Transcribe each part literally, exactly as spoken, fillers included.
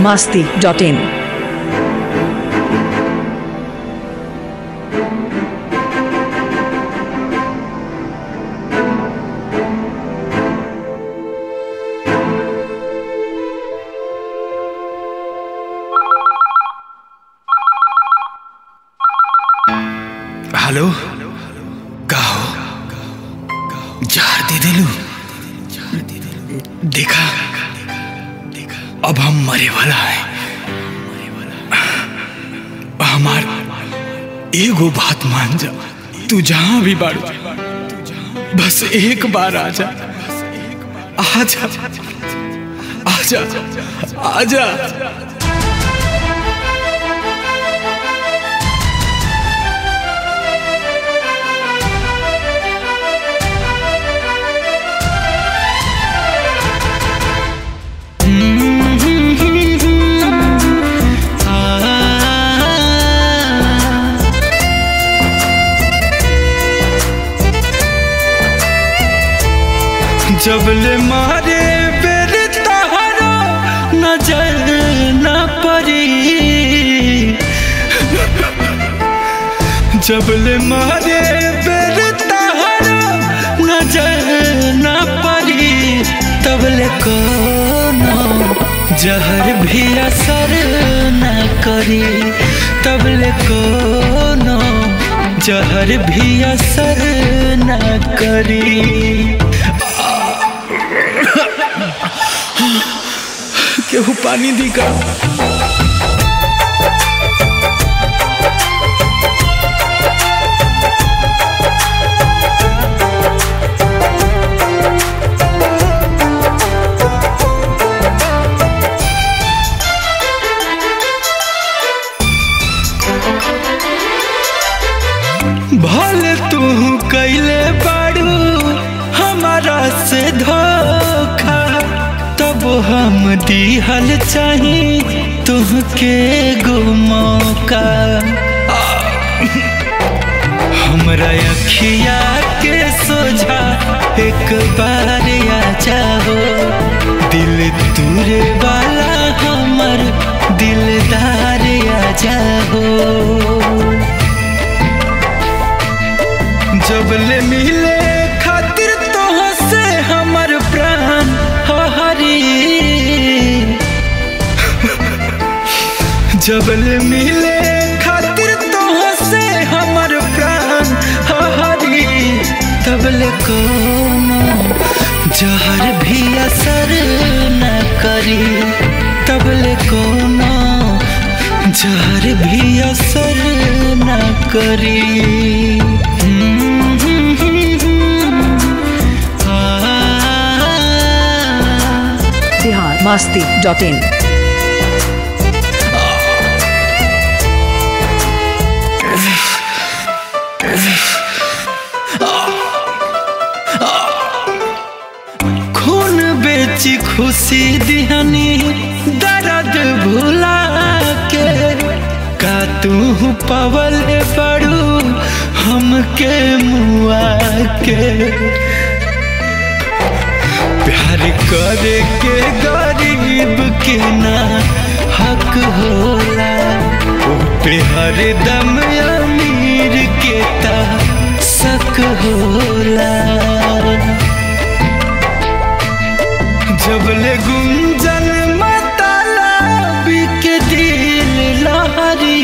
Masti dot इन। Hello, कहो जार दे दिलू। देखा अब हम मरे वाला है। हमार एगो बात मान जा, तू जहां भी बाड़ू बस एक बार आजा, आजा आजा आजा। जबले मारे बेर तहरा नजर न पड़ी, जबले मारे बेर तहरा नजर न पड़ी, तबले कोनो जहर भी असर न करी, तबले कोनो जहर भी असर न करी। केहू पानी दी का। भले तू कैले बाड़ू हमारा से धोखा, तब हम दिहल चाही तुहके गो मौका। हमरा अखिया के सोझा एक बार आ जाओ, दिल तुरे वाला हमर दिलदार आ जाओ। जबले मिले खातिर तोह से हमर प्राण हरी, जबले मिले खातिर तोह से हमर प्राण हरी, तबले कोनो जहर भी असर न करी, तबले कोनो जहर भी असर न करी। Bihar Masti dot in. खून बेची खुशी दिहनी दर्द भुला के, का तू पवल पड़ू हमके मुआ के। प्यार करे के गरीब के ना हक होला, ओ पे हरदम अमीर के ता शक होला। जबले गुंजन मतलबी के दिल लहरी,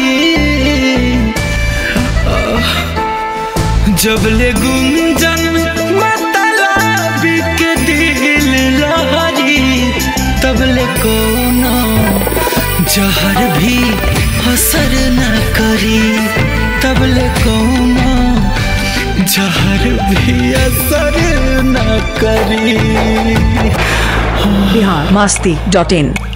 जबले गुंजन मतलबी के दिल लहरी, तबले कोनो जहर भी असर न करी, तबले कोनो जहर भी असर न करी। बिहार मास्ती डॉट इन।